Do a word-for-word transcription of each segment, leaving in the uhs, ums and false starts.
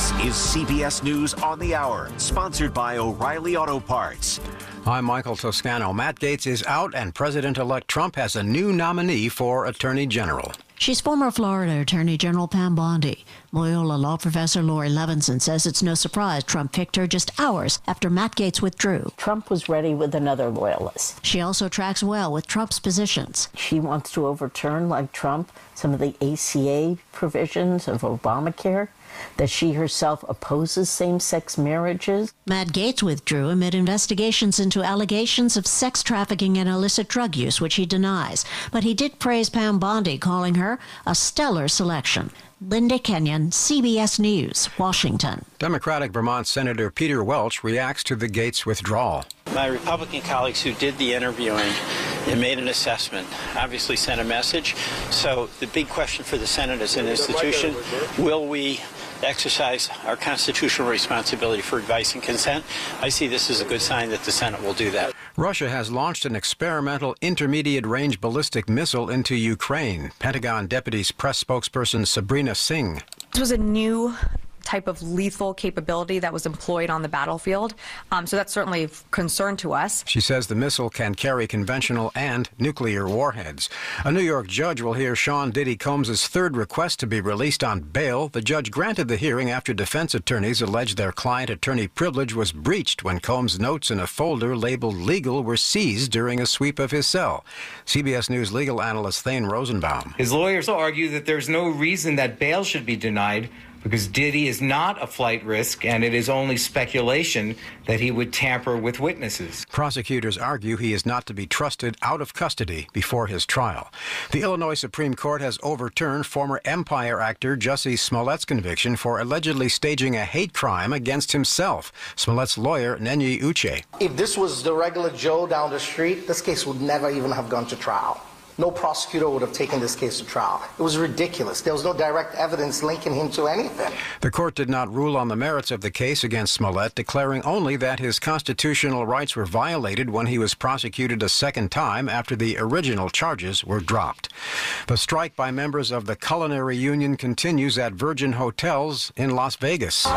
This is C B S News on the Hour, sponsored by O'Reilly Auto Parts. I'm Michael Toscano. Matt Gaetz is out, and President-elect Trump has a new nominee for Attorney General. She's former Florida Attorney General Pam Bondi. Loyola law professor Lori Levinson says it's no surprise Trump picked her just hours after Matt Gaetz withdrew. Trump was ready with another loyalist. She also tracks well with Trump's positions. She wants to overturn, like Trump, some of the A C A provisions of Obamacare, that she herself opposes same-sex marriages. Matt Gaetz withdrew amid investigations into allegations of sex trafficking and illicit drug use, which he denies. But he did praise Pam Bondi, calling her a stellar selection. Linda Kenyon, C B S News, Washington. Democratic Vermont Senator Peter Welch reacts to the Gaetz withdrawal. My Republican colleagues who did the interviewing and made an assessment obviously sent a message. So the big question for the Senate as an institution, will we exercise our constitutional responsibility for advice and consent? I see this as a good sign that the Senate will do that. Russia has launched an experimental intermediate-range ballistic missile into Ukraine. Pentagon Deputy Press Spokesperson Sabrina Singh. This was a new type of lethal capability that was employed on the battlefield. Um, so that's certainly of concern to us. She says the missile can carry conventional and nuclear warheads. A New York judge will hear Sean Diddy Combs' third request to be released on bail. The judge granted the hearing after defense attorneys alleged their client-attorney privilege was breached when Combs' notes in a folder labeled legal were seized during a sweep of his cell. C B S News legal analyst Thane Rosenbaum. His lawyers argue that there's no reason that bail should be denied because Diddy is not a flight risk, and it is only speculation that he would tamper with witnesses. Prosecutors argue he is not to be trusted out of custody before his trial. The Illinois Supreme Court has overturned former Empire actor Jussie Smollett's conviction for allegedly staging a hate crime against himself. Smollett's lawyer, Nenye Uche. If this was the regular Joe down the street, this case would never even have gone to trial. No prosecutor would have taken this case to trial. It was ridiculous. There was no direct evidence linking him to anything. The court did not rule on the merits of the case against Smollett, declaring only that his constitutional rights were violated when he was prosecuted a second time after the original charges were dropped. The strike by members of the Culinary Union continues at Virgin Hotels in Las Vegas.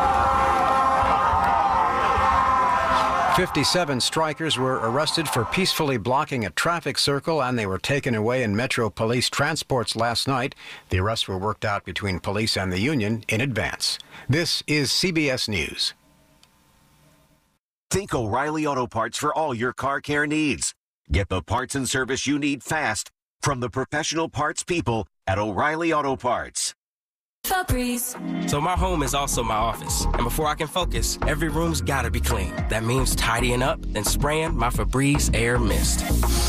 fifty-seven strikers were arrested for peacefully blocking a traffic circle, and they were taken away in Metro Police transports last night. The arrests were worked out between police and the union in advance. This is C B S News. Think O'Reilly Auto Parts for all your car care needs. Get the parts and service you need fast from the professional parts people at O'Reilly Auto Parts. Febreze. So my home is also my office, and before I can focus, every room's gotta be clean. That means tidying up, then spraying my Febreze Air Mist.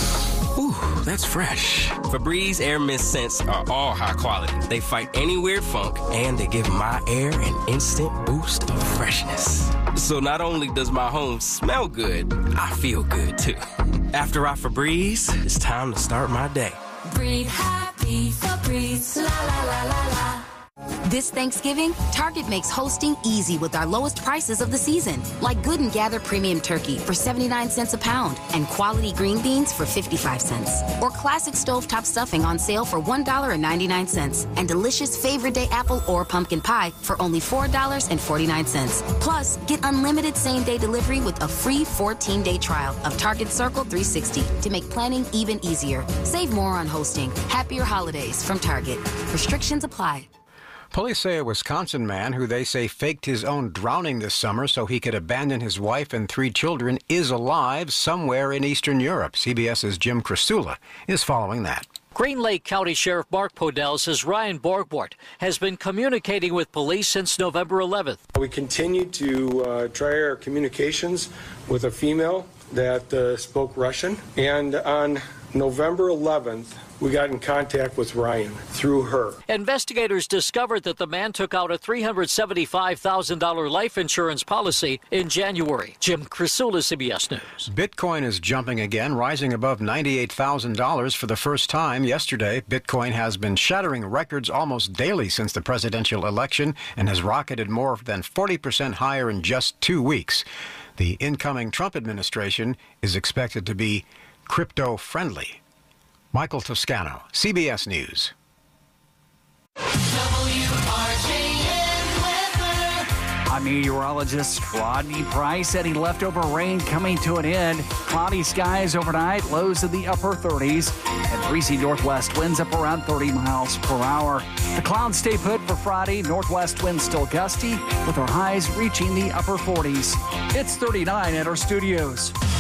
Ooh, that's fresh. Febreze Air Mist scents are all high quality. They fight any weird funk, and they give my air an instant boost of freshness. So not only does my home smell good, I feel good too. After I Febreze, it's time to start my day. Breathe happy, Febreze, la la la la la. This Thanksgiving, Target makes hosting easy with our lowest prices of the season, like Good and Gather Premium Turkey for seventy-nine cents a pound and quality green beans for fifty-five cents. Or classic stovetop stuffing on sale for one dollar and ninety-nine cents and delicious Favorite Day apple or pumpkin pie for only four dollars and forty-nine cents. Plus, get unlimited same-day delivery with a free fourteen-day trial of Target Circle three sixty to make planning even easier. Save more on hosting. Happier holidays from Target. Restrictions apply. Police say a Wisconsin man who they say faked his own drowning this summer so he could abandon his wife and three children is alive somewhere in Eastern Europe. CBS's Jim Krasula is following that. Green Lake County Sheriff Mark Podell says Ryan Borgwart has been communicating with police since November eleventh. We continue to uh, try our communications with a female that uh, spoke Russian, and on November eleventh, we got in contact with Ryan through her. Investigators discovered that the man took out a three hundred seventy-five thousand dollars life insurance policy in January. Jim Krasula, C B S News. Bitcoin is jumping again, rising above ninety-eight thousand dollars for the first time yesterday. Bitcoin has been shattering records almost daily since the presidential election and has rocketed more than forty percent higher in just two weeks. The incoming Trump administration is expected to be crypto-friendly. Michael Toscano, C B S News. W R J N weather. I'm meteorologist Rodney Price. Any leftover rain coming to an end. Cloudy skies overnight, lows in the upper thirties, and breezy northwest winds up around thirty miles per hour. The clouds stay put for Friday. Northwest winds still gusty, with our highs reaching the upper forties. It's thirty-nine at our studios. W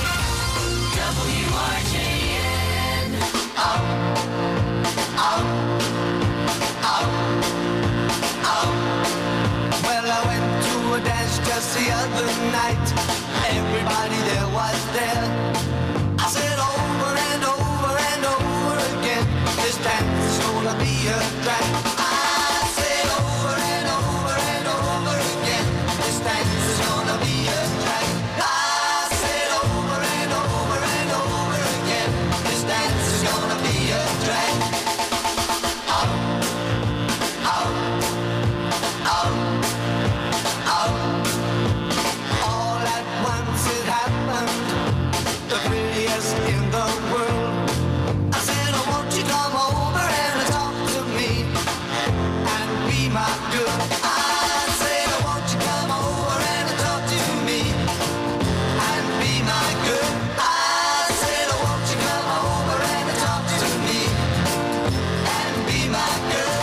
R J N. Oh, oh, oh, oh. Well, I went to a dance just the other night. Everybody there was there. I said over and over and over again, this dance is gonna be a drag. I said over and over and over again, this dance is gonna be a drag. I said over and over and over again, this dance is gonna be a drag. Oh, oh, oh, oh. All at once it happened, the prettiest in the world. I said, oh, won't you come over and talk to me and be my girl? I said, oh, won't you come over and talk to me and be my girl? I said, oh, won't you come over and talk to me and be my girl?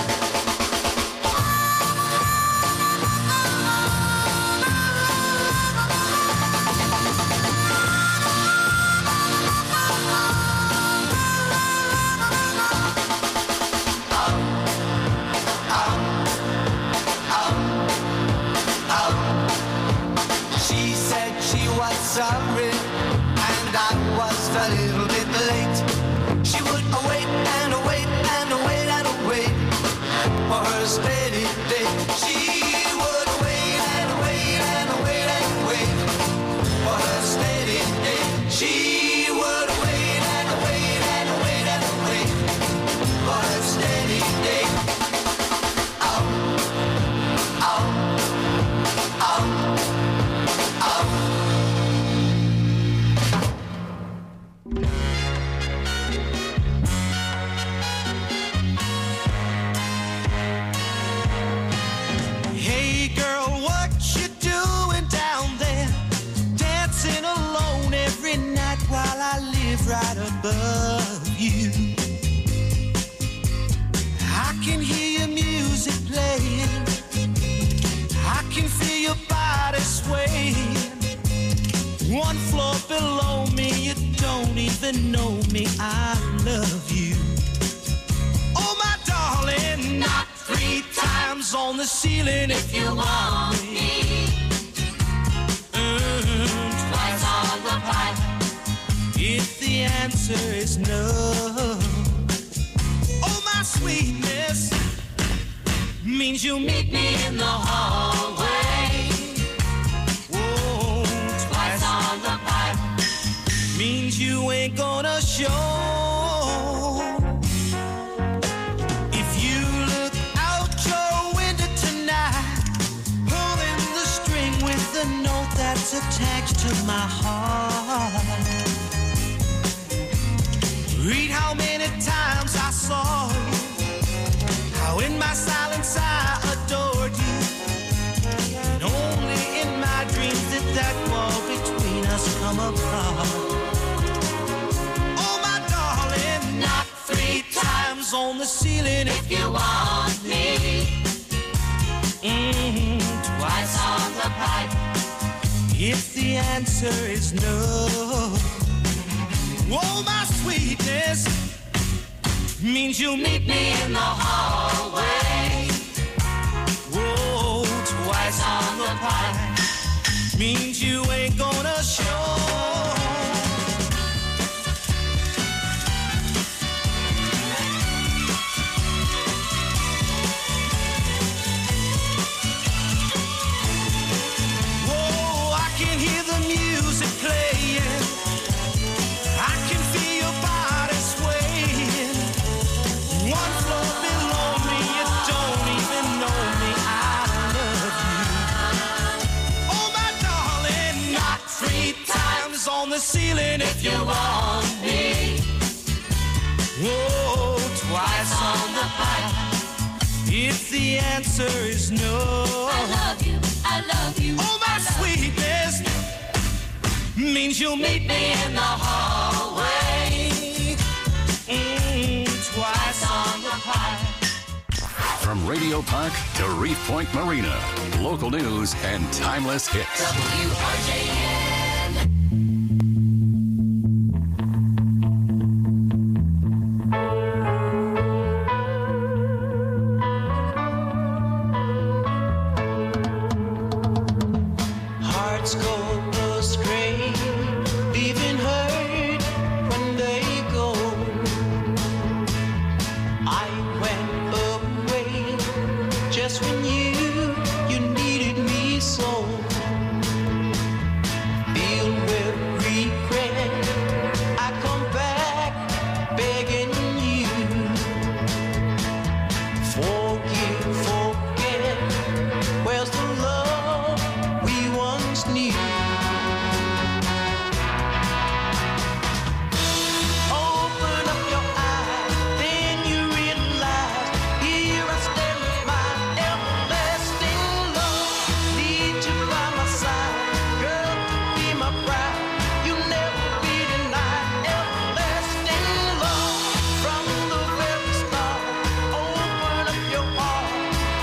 She said she was sorry, and I was a little bit late. She would wait and wait and wait and wait for her steady day. She would wait and wait and wait and wait for her steady day. She would wait and wait and wait and wait for her steady day. Oh, oh, oh. Hey girl, what you doing down there? Dancing alone every night while I live right above you. I can hear your music playing, I can feel your body swaying. One floor below me, you don't even know me, I love you. Oh my darling, knock three times on the ceiling if you want me. Mm, twice on the pipe if the answer is no. Oh my sweetness means you meet me in the hallway. Whoa, twice on the pipe means you ain't gonna show. If you look out your window tonight, pulling the string with the note that's attached to my heart. Read how many times I saw you, how in my silence I adored you, and only in my dreams did that wall between us come apart. Oh my darling, knock three times on the ceiling if you want me. Mm-hmm. Twice on the pipe if the answer is no. Oh my sweetness means you'll meet me in the hallway. Whoa, twice on the pipe means you ain't gonna show. Whoa, I can hear the music playing, I can feel your body swaying. One floor below me, you don't even know me, I love you. Oh my darling, knock three times on the ceiling if you want me. Whoa, twice on the pipe if the answer is no. I love you, I I love you. Oh, my sweetness means you'll meet me in the hallway. Mm, twice on the pie. From Radio Park to Reef Point Marina, local news and timeless hits. W R J N. Hearts go astray, leaving hurt when they go. I went away just when you, you needed me so. Filled with regret, I come back begging you. Forgive, forget, where's the love we once knew? Open up your eyes, then you realize, here I stand with my everlasting love. Need you by my side, girl, be my bride. You never be denied, everlasting love. From the very start, open up your heart,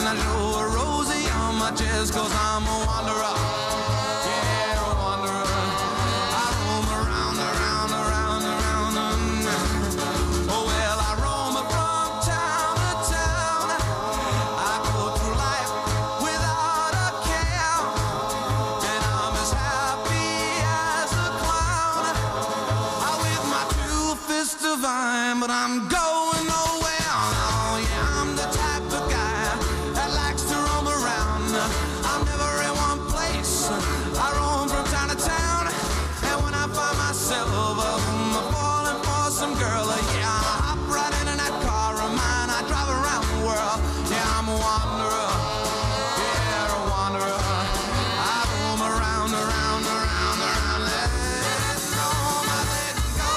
and I show a Rosie on my chest, cause I'm a wanderer. Yeah, a wanderer. I roam around, around, around, around. Oh, well, I roam from town to town. I go through life without a care, and I'm as happy as a clown. I with my two fists divine, but I'm going nowhere. Oh, yeah, I'm the type of guy that likes to roam around. I'm never in one place. I roam from town to town, and when I find myself um, falling for some girl, yeah, I hop right into that car of mine. I drive around the world. Yeah, I'm a wanderer. Yeah, a wanderer. I roam around, around, around, around. Let go, my let go.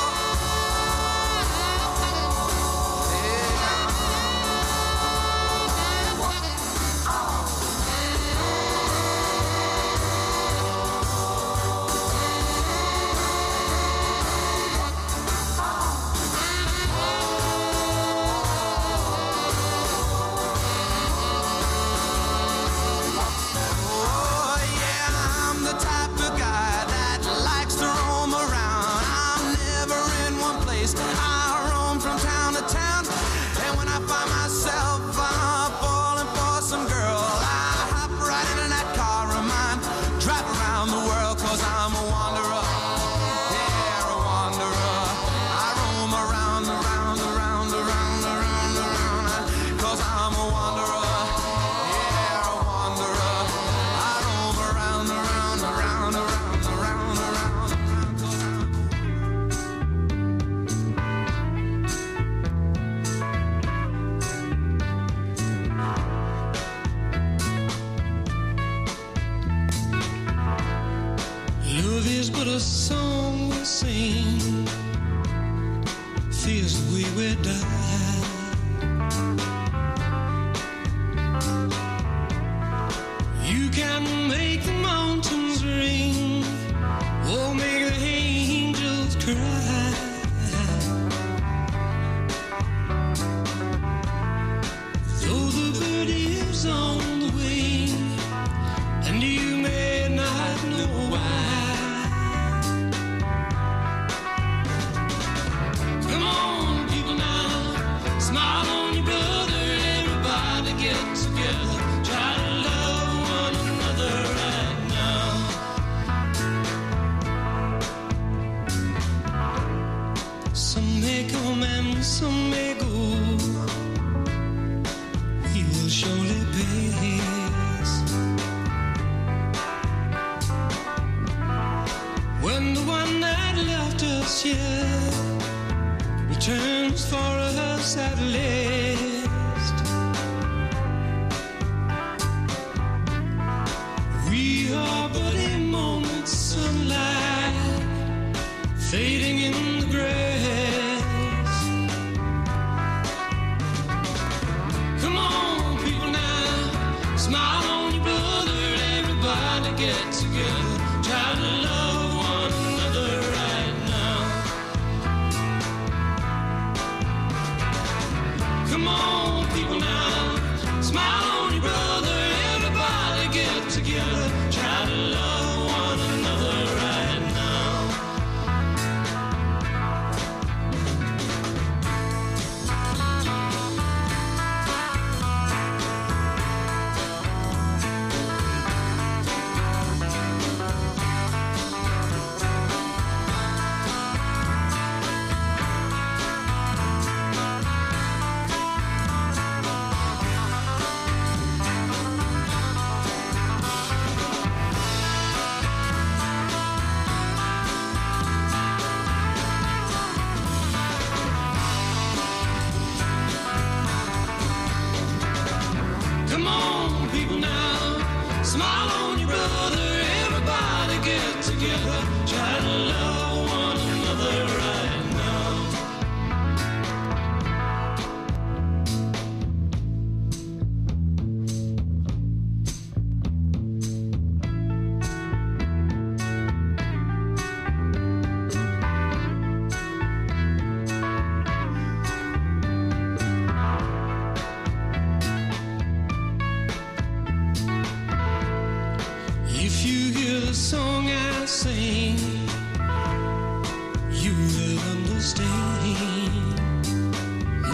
Oh, yeah, I'm the type of guy that likes to roam around. I'm never in one place. I roam from town to town, and when I find myself uh, falling for some girl, I hop right into that car of mine, drive around the world, cause I'm a wanderer. Yeah, a wanderer. I roam around, around, around, around, around, around, cause I'm a wanderer. Yeah, a wanderer. I roam around, around, around, around, around, around, around, cause I'm Love is but a song we sing, feels the way we die. You can make the mountains ring, or make the angels cry. Though the bird is on the wing, and you may not know why. Come on, people now, smile on your brother. Everybody get together, try to love one another right now. Some may come and some may go. We will surely pass. When the one that left us here returns for us at last, we are but a moment's sunlight fading in the grass. Come on, people now, smile on your brother. Everybody get together, try to love one another right now. Come on, people now, smile on your brother. Everybody get together, try to love one another right now.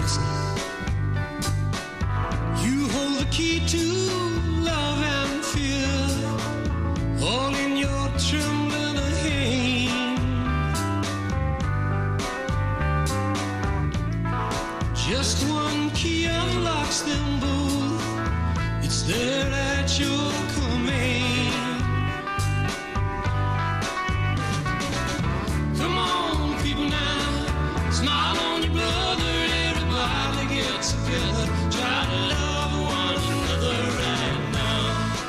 boots. You hold the key to love and fear, all in your trembling hand. Just one key unlocks them both. It's there at your command. Come on, people now, smile on your brother. Everybody get together, try to love one another right now.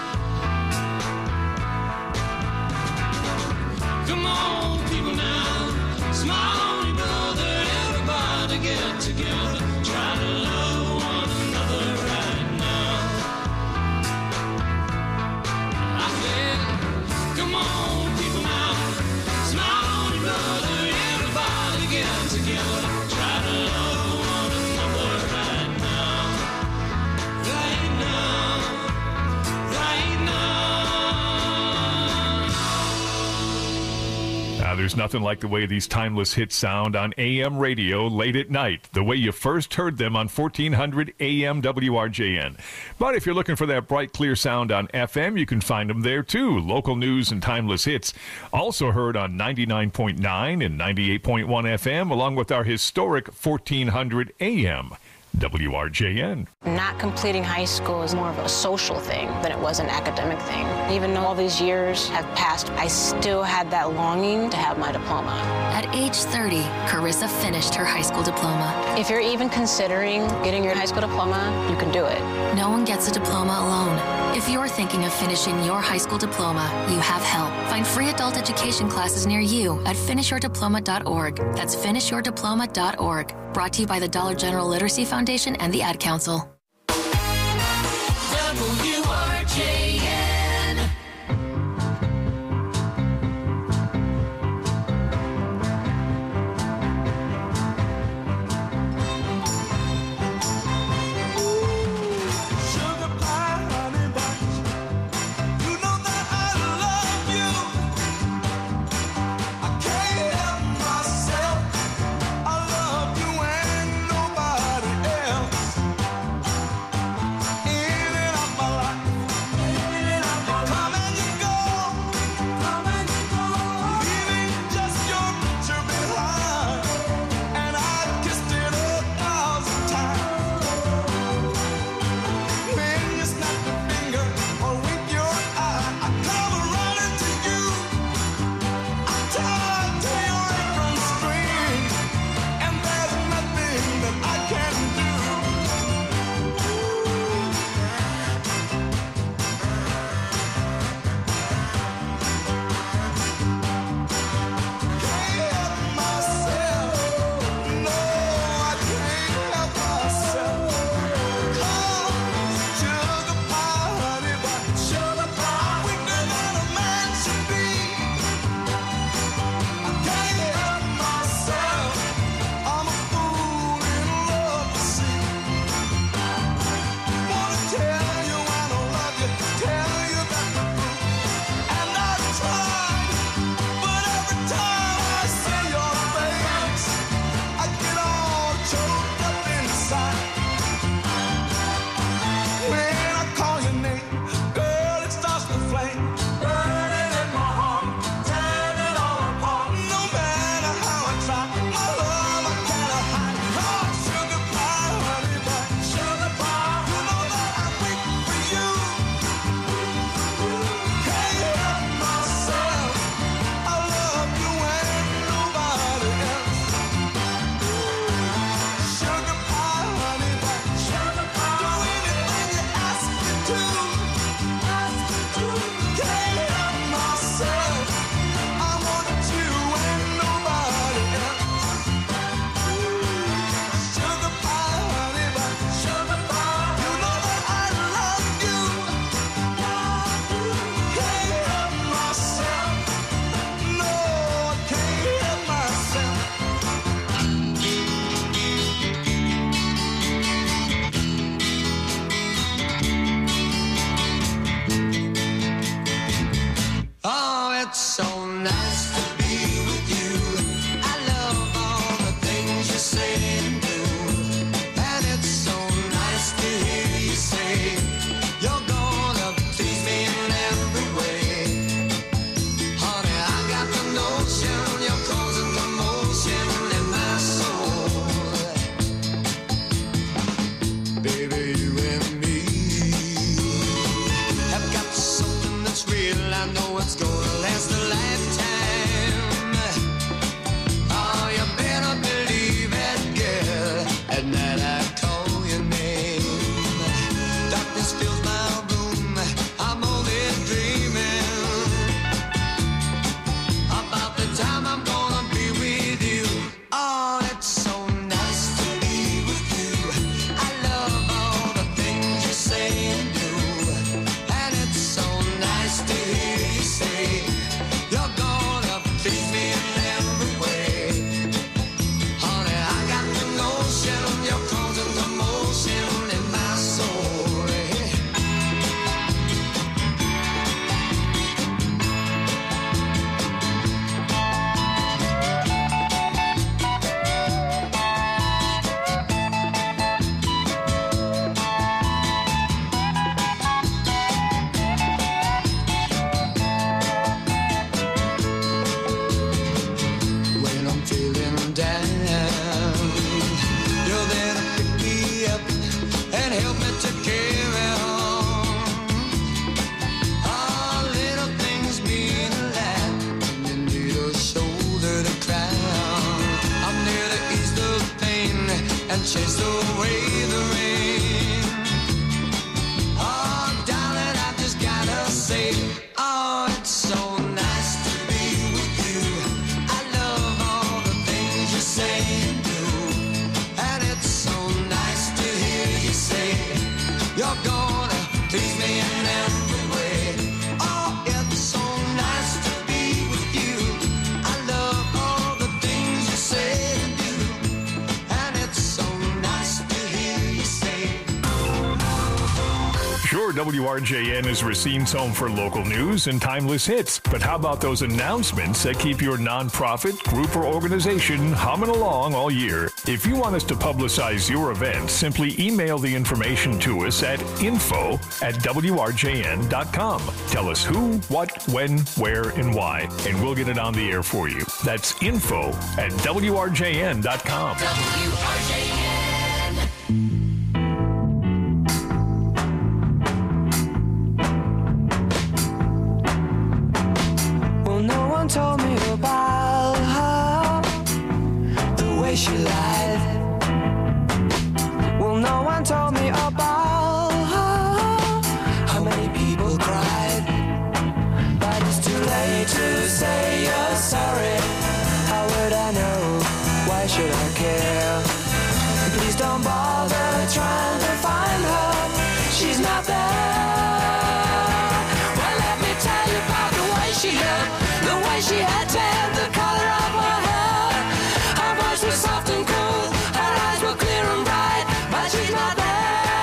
Come on, people now, smile on your brother. Everybody get together, try to love one another right now. I said, come on, people now, smile on your brother. Everybody get together, try to love one another right now. Right now, right now. Now, there's nothing like the way these timeless hits sound on A M radio late at night, the way you first heard them on fourteen hundred A M W R J N. But if you're looking for that bright, clear sound on F M, you can find them there too. Local news and timeless hits. Also heard on ninety-nine point nine and ninety-eight point one F M, along with our historic fourteen hundred A M W R J N. Not completing high school is more of a social thing than it was an academic thing. Even though all these years have passed, I still had that longing to have my diploma. At age thirty, Carissa finished her high school diploma. If you're even considering getting your high school diploma, you can do it. No one gets a diploma alone. If you're thinking of finishing your high school diploma, you have help. Find free adult education classes near you at finish your diploma dot org. That's finish your diploma dot org. Brought to you by the Dollar General Literacy Foundation and the Ad Council. W R J N. Sugar pie, honey buns. You know that I love you. I can't help myself. I love you and nobody else. In and out my life. and chase away the rain. Oh, darling, I've just gotta say, oh, it's so nice to be with you. I love all the things you say and do, and it's so nice to hear you say you're gonna please me in every way. Oh, it's so nice to be with you. I love all the things you say and do, and it's so nice to hear you say. Sure, W R J N is Racine's home for local news and timeless hits, but how about those announcements that keep your nonprofit, group, or organization humming along all year? If you want us to publicize your event, simply email the information to us at info at W R J N dot com. Tell us who, what, when, where, and why, and we'll get it on the air for you. That's info at W R J N dot com. W R J N. Well, no one told me about her, the way she lied. Well, no one told me about her, how many people cried. But it's too late to say you're sorry. How would I know? Why should I care? Please don't bother trying to find her. She's not there. Well, let me tell you about the way she looked, the way she had tan, the color of her hair. Her voice was soft and cool, her eyes were clear and bright, but she's not there.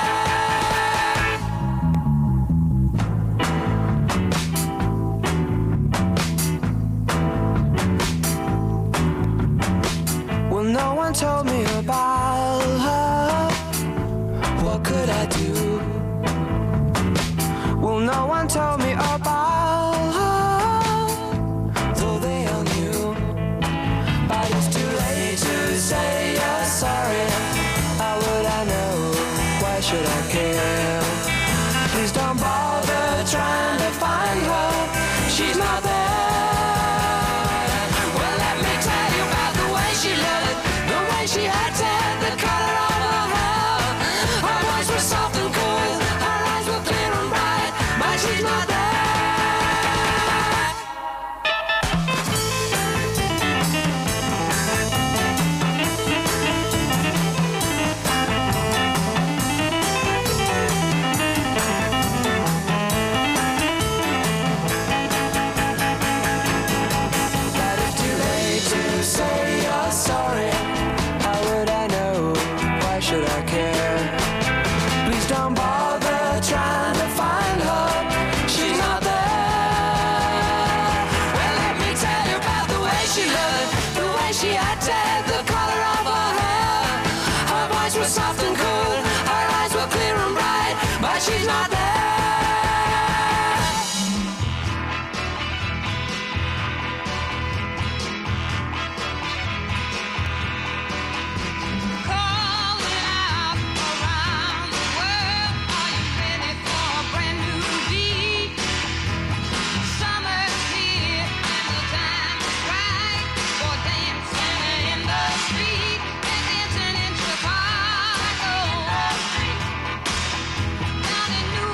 Well, no one told me about her. What could I do? Well, no one told me about her, though they all knew. But it's too late to say you're sorry. How would I know? Why should I care? Please don't bother trying to find her. She's not there. Well, let me tell you about the way she looked, the way she had tan, the color of her hair. Her voice was soft and cool, her eyes were clear and bright, but she's not there. But it's too late to say you're sorry. How would I know? Why should I care? Please don't bother trying to find her. She's not there. Well, let me tell you about the way she looked, the way she had tan, the color of her hair. Her voice was soft and cool, her eyes were clear and bright, but she's not there. Calling out around the world, are you ready for a brand new beat? Summer's here and the time is right for dancing in the street and dancing in Chicago. Down in New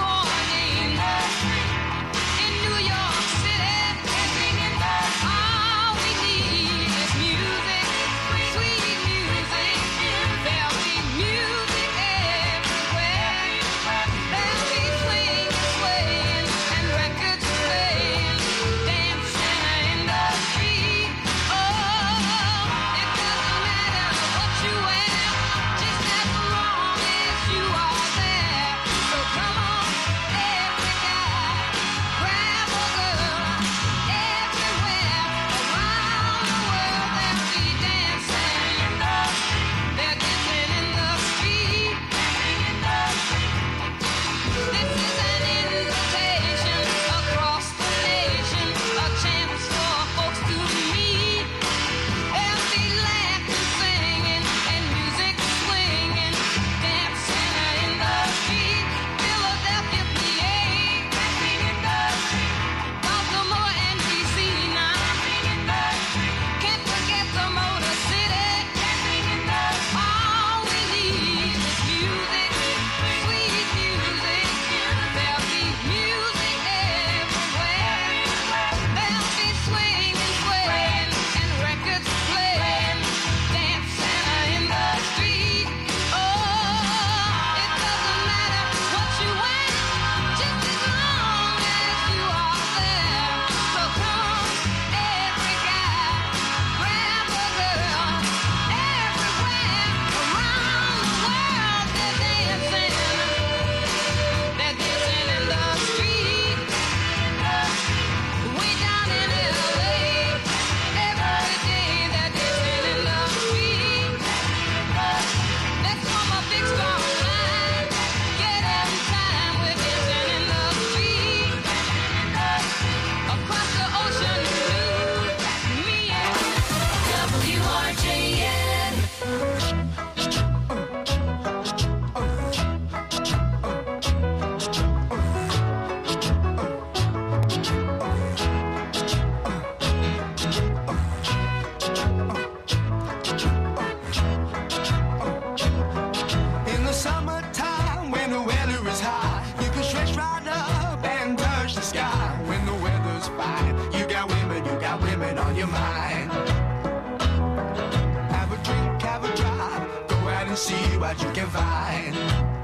and see what you can find.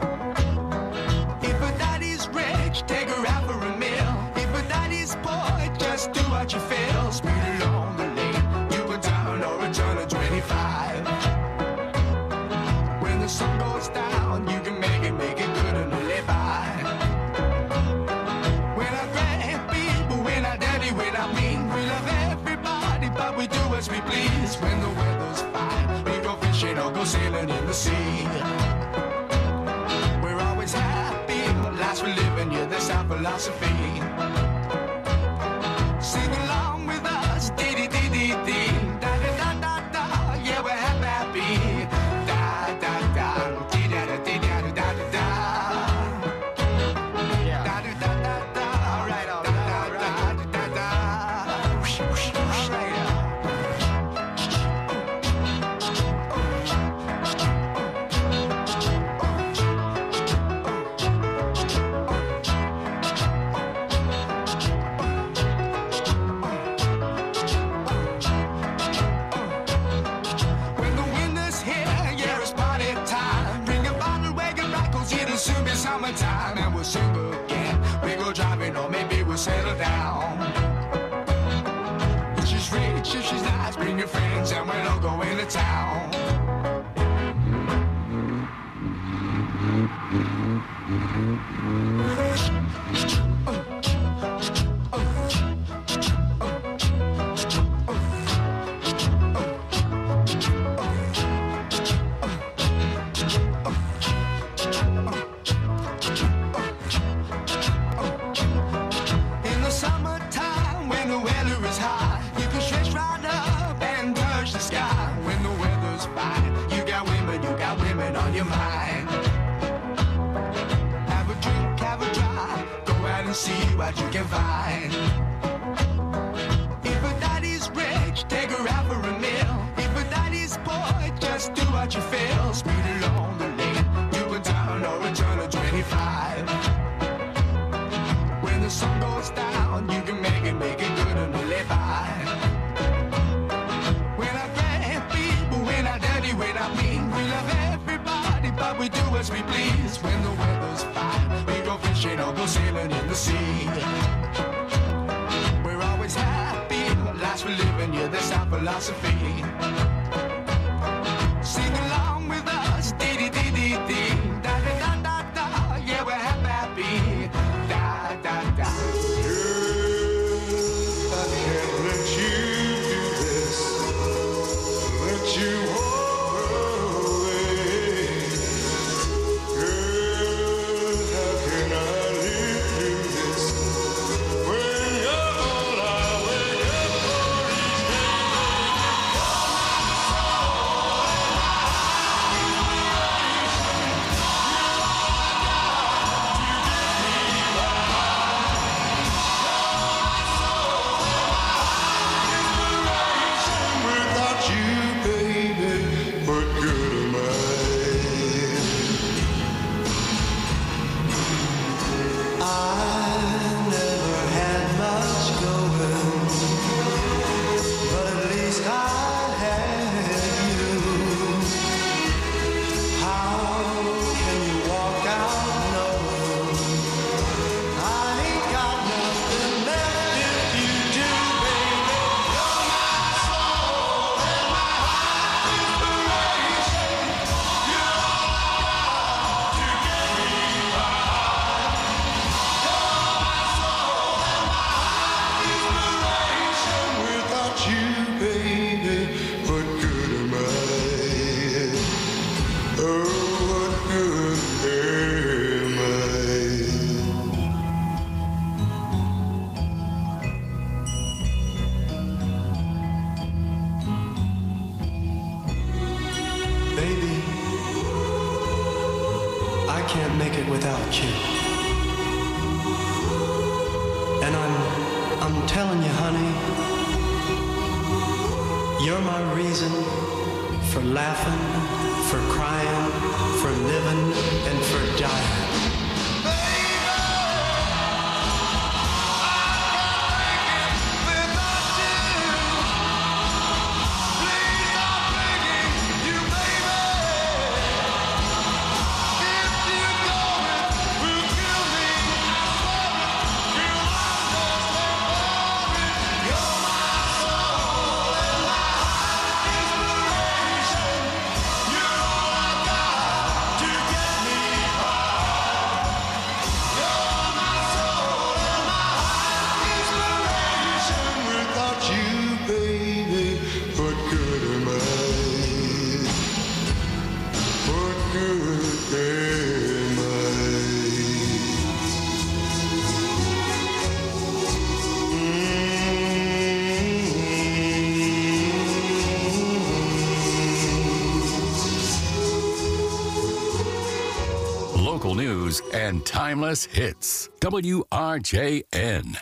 If a daddy's rich, take her out for a meal. If a daddy's poor, just do what you feel. Speed along the lane, you can turn or a turn of twenty-five. When the sun goes down, you can make it, make it good and live by. When I grab people, when I daddy, when I mean, we love everybody, but we do as we please. When the weather's fine, we go fishing or go sailing in the sea. We're always happy, lives we live in, yeah, that's our philosophy. Sing along with us, dee dee dee dee dee, da da da da da, yeah, we're happy. Da da da, dee da da dee da da da da da. Da da da da da, all right, all right, all right, da da da. All right. When the winter's here, yeah, it's party time. Bring a bottle, wagon rock, 'cause it'll soon be summertime. And we'll sing again. We go driving, or maybe we'll settle down. If she's rich, if she's nice, bring your friends, and we'll all go into town. In the summertime, when the weather is hot, you can stretch right up and touch the sky. When the weather's fine, you got women, you got women on your mind. Have a drink, have a drive, go out and see what you can find. If a daddy's rich, take her out for a meal. If a daddy's poor, just do what you feel. Speed along the lane, you can turn or a turn of twenty-five. When the sun goes down, you can make it, make it good and live by. When I grab people, when I daddy, when I mean, we love everybody, but we do as we please. When the weather's fine, we go fishing or go sailing in the sea. We're always happy, lives we live in, yeah, that's our philosophy. Sing along with us, dee dee dee dee dee, da da da da da, yeah, we're happy. Da da da. I can't let you do this, let you walk away. Girl, how can I live through this when you're all I wake up for each day? Without you, baby, what good am I? I never had much going, but at least I had you. How can you walk out knowing I ain't got nothing left if you do, baby? You're my soul and my heart inspiration. You're all I got to get me by. You're my soul and my heart inspiration. Without you, baby, what good am I? Oh, what good am I? Baby, I can't make it without you. And I'm I'm telling you, honey, you're my reason for laughing, for crying, for living, and for dying. Please, I'm begging you, baby. Local news and timeless hits. W R J N.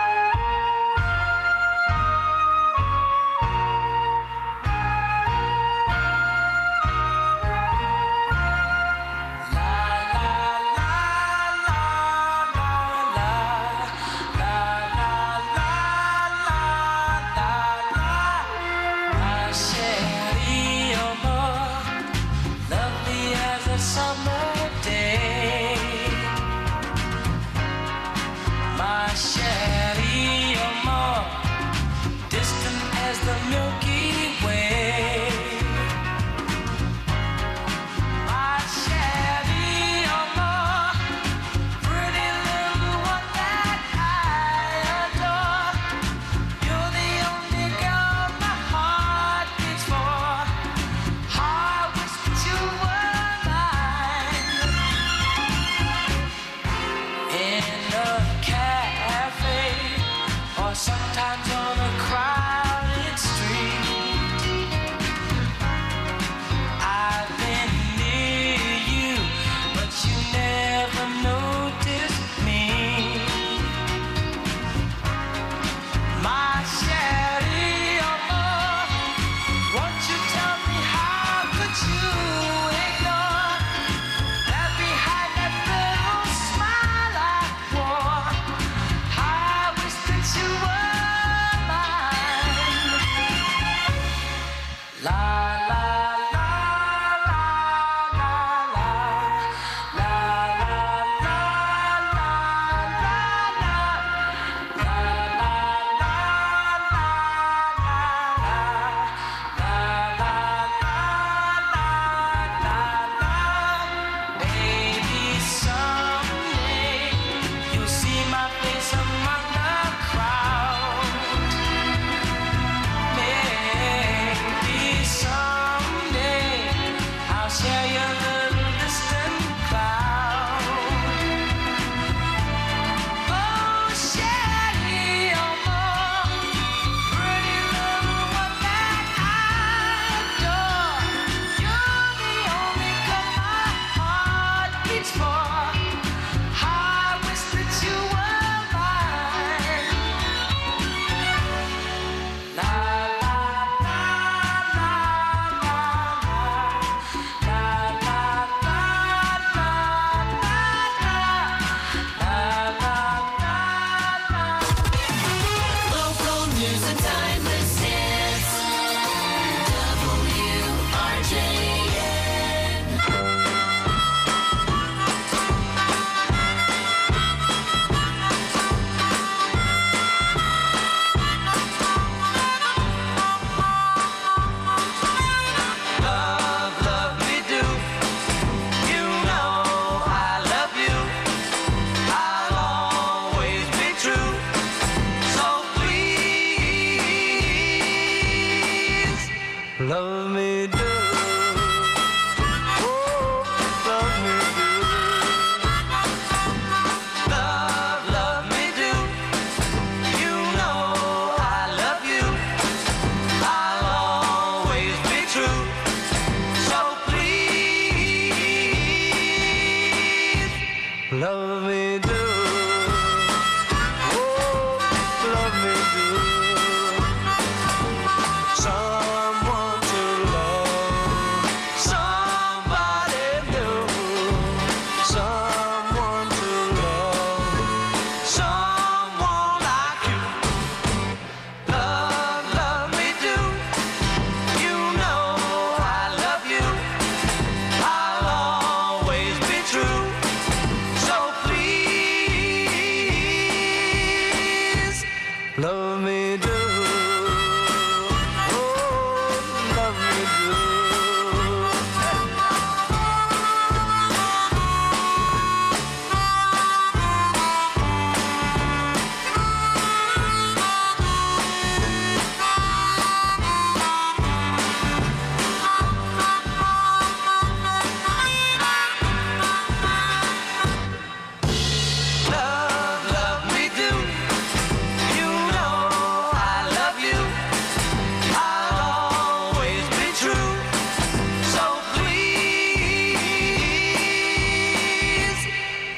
Love me do. Oh, love me do. Love, love me do. You know I love you. I'll always be true. So please, love me do. Oh, love me do. Someone to love, somebody new. Someone to love, someone like you. Love, love me do. You know I love you. I'll always be true. So please.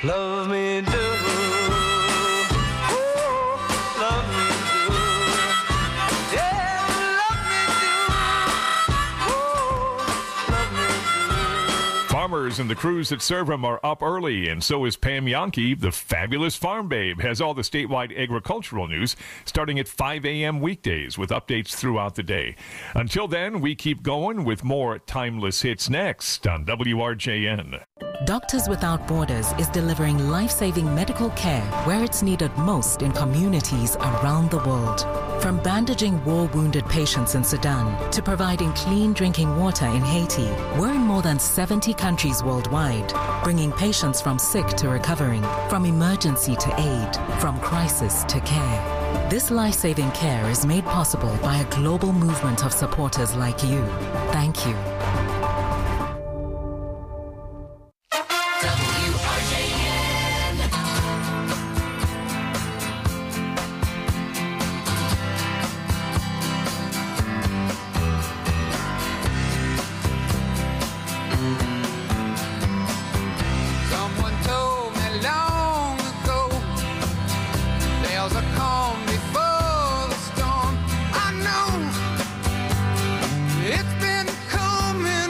Love me do. Oh, love me do. Yeah, love me do. Oh, love me do. Farmers and the crews that serve them are up early, and so is Pam Yankee. The fabulous Farm Babe has all the statewide agricultural news starting at five a.m. weekdays with updates throughout the day. Until then, we keep going with more timeless hits next on W R J N. Doctors Without Borders is delivering life-saving medical care where it's needed most in communities around the world. From bandaging war-wounded patients in Sudan to providing clean drinking water in Haiti, we're in more than seventy countries worldwide, bringing patients from sick to recovering, from emergency to aid, from crisis to care. This life-saving care is made possible by a global movement of supporters like you. Thank you. It's been coming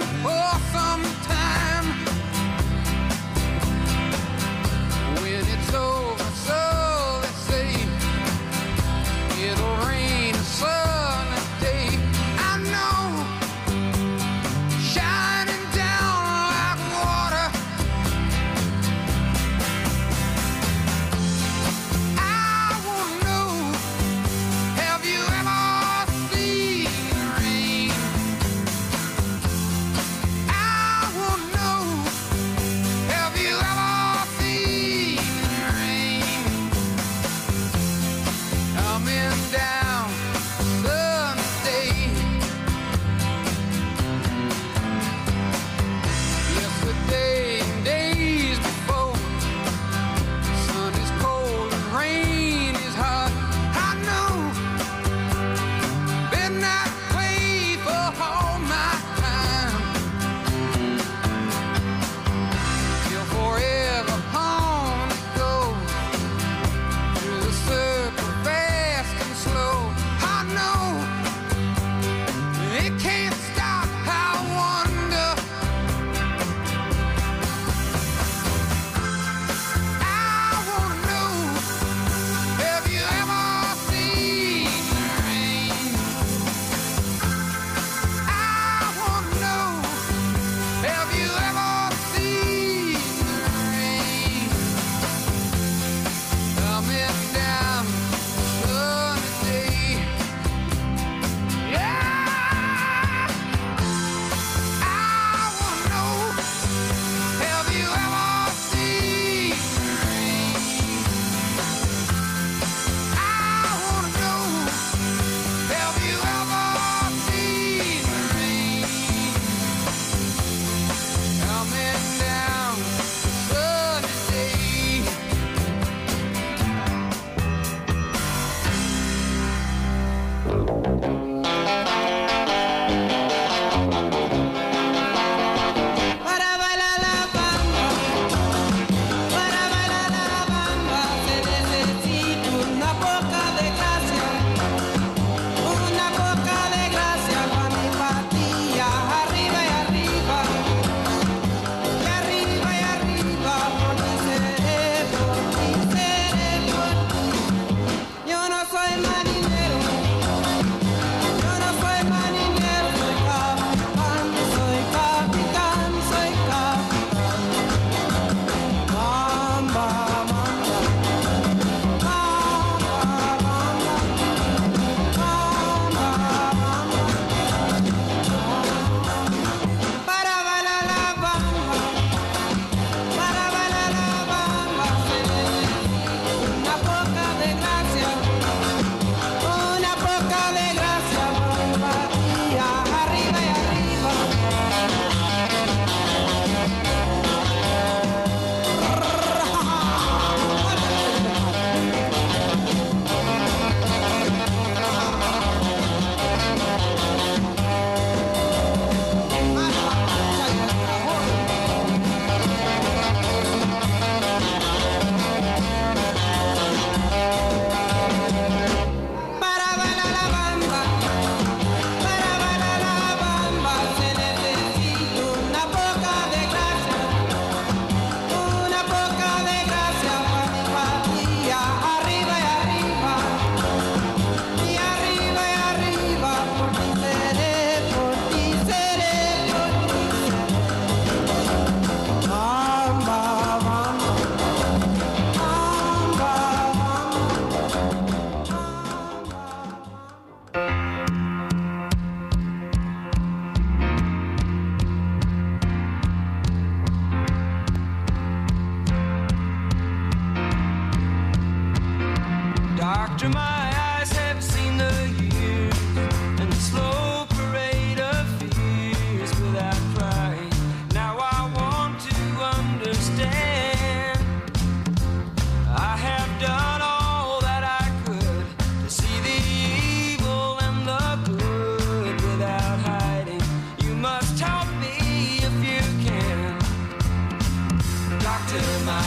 understand. I have done all that I could to see the evil and the good without hiding. You must help me if you can. Doctor, my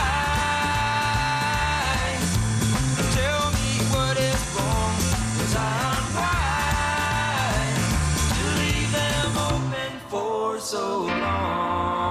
eyes, tell me what is wrong. Was I unwise to leave them open for so long?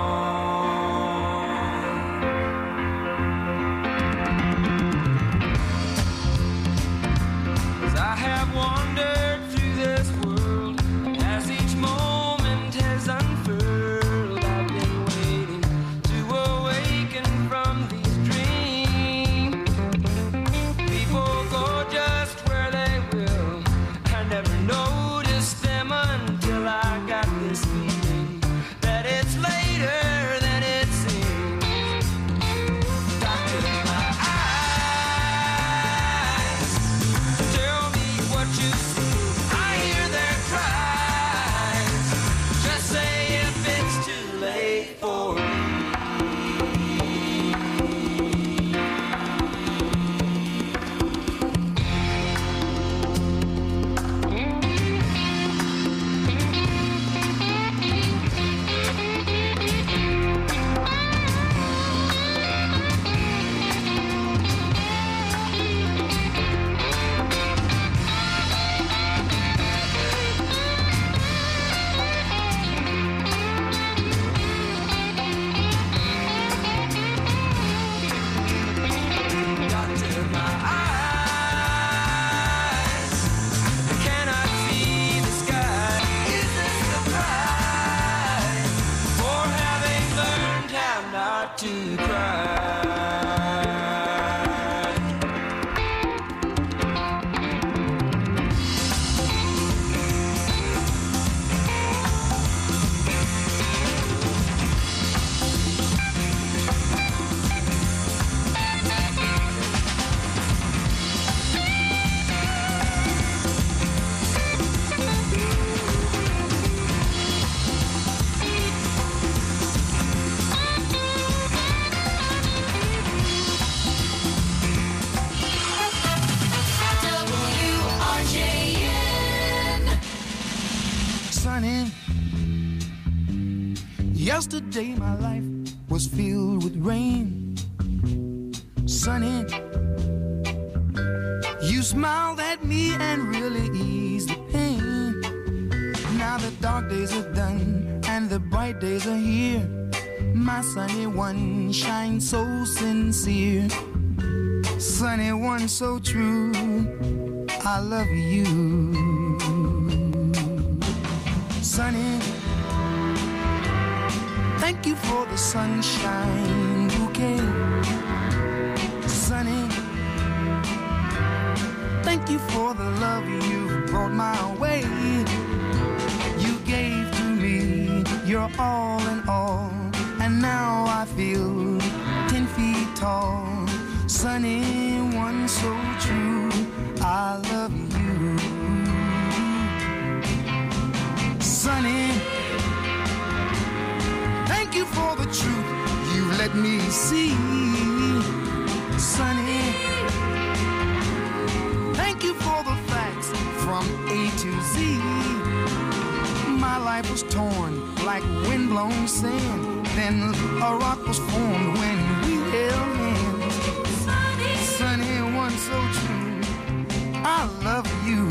I have wandered through this world as each moment has unfurled. I've been waiting to awaken from these dreams. People go just where they will. I never noticed them until I got this feeling that it's later than it seems. Doctor, my eyes, tell me what you see. I hear their cries. Just say if it's too late for me. Doctor, my eyes cannot see the sky. Is this the price for having learned how not to cry? W R J N. Sunny. Yesterday my life was filled with rain. Sunny, you smiled at me and really eased the pain. Now the dark days are done and the bright days are here. My sunny one shines so sincere. Sunny one so true, I love you. Sunny, thank you for the sunshine bouquet. Sunny, thank you for the love you brought my way. You gave to me your all in all, and now I feel ten feet tall. Sunny one so true, I love you. Sunny, thank you for the truth you let me see. Sunny, thank you for the facts from A to Z. My life was torn like windblown sand. Then a rock was formed when we held hands. Sunny, sunny one so true, I love you.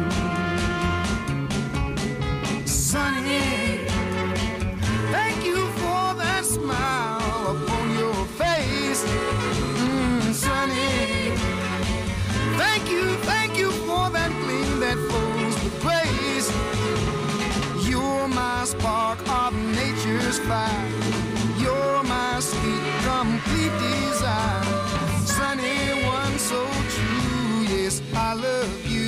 Sunny, thank you for that smile upon your face. Mm, sunny, thank you, thank you for that gleam that flows with grace. You're my spark of nature's fire. You're my sweet, complete desire. Sunny one so true, yes, I love you.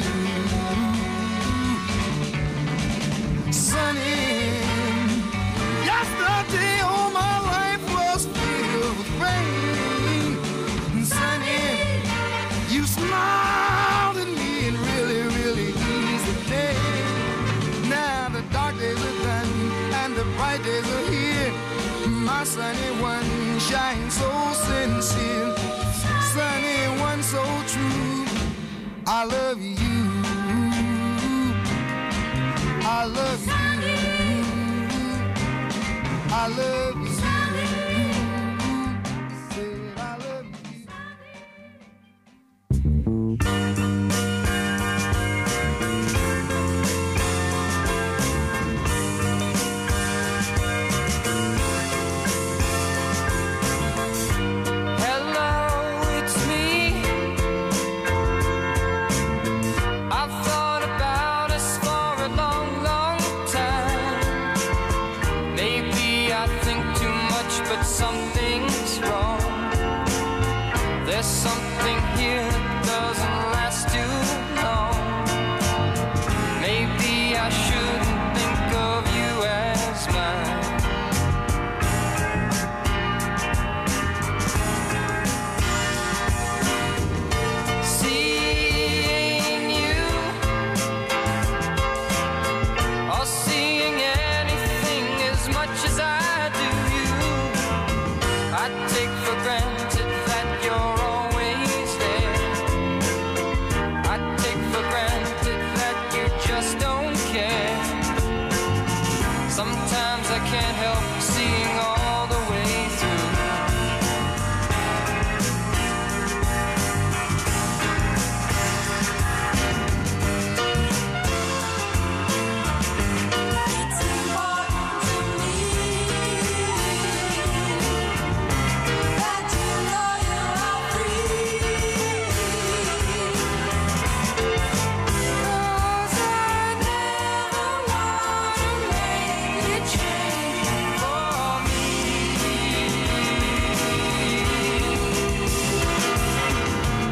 Sunny, yesterday all my life was filled with rain. Sunny, you smiled at me and really, really eased the day. Now the dark days are done and the bright days are here. My sunny one sunshine so sincere, sunny one so true. I love you, I love you, I love you. Said I love you. Something's wrong. There's something here that doesn't last too long. Maybe I shouldn't think of you as mine. Seeing you or seeing anything as much as I do, I take